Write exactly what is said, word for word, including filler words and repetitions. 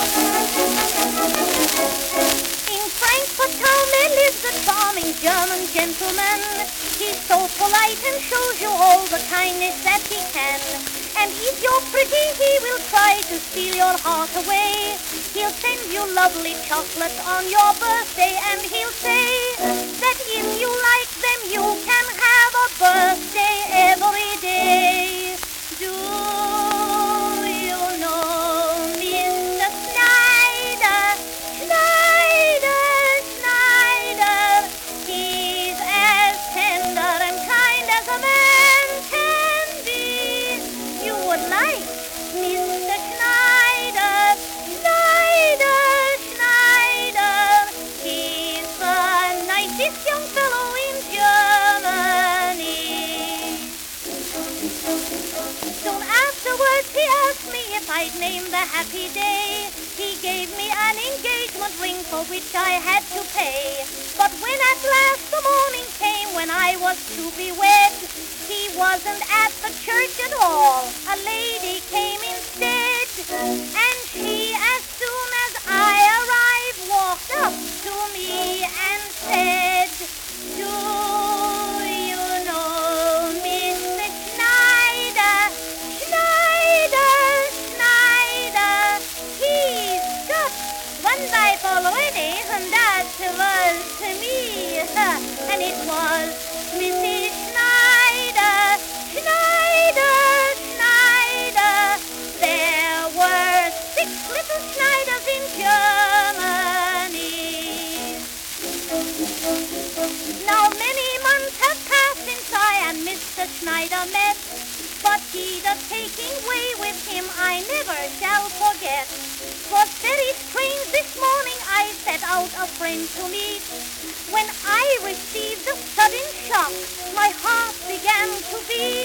In Frankfurt town there lives a charming German gentleman. He's so polite and shows you all the kindness that he can. And if you're pretty, he will try to steal your heart away. He'll send you lovely chocolates on your birthday, and he'll say that if you like them, you can have a birthday every day. Do you know Mister Schneider? Schneider, Schneider. He's as tender and kind as a man can be. You would like Mister Schneider, Schneider, Schneider. He's the nicest young fellow in Germany. Soon afterwards he asked me if I'd name the happy day. He gave me an engagement ring for which I had to pay. But when at last the morning came when I was to be wed, he wasn't at the church at all. A lady came instead, and she, as soon as I arrived, walked up to me and said, "Do you know Mister Schneider? Schneider, Schneider. He's got one wife already, and that was to me." And it was Missus Schneider, Schneider, Schneider. There were six little Schneiders in Germany. Now many months have passed since I and Mister Schneider met, but deed of taking way with him I never shall forget. 'Twas very strange this morning I set out a friend to meet. When I received a sudden shock, my heart began to beat.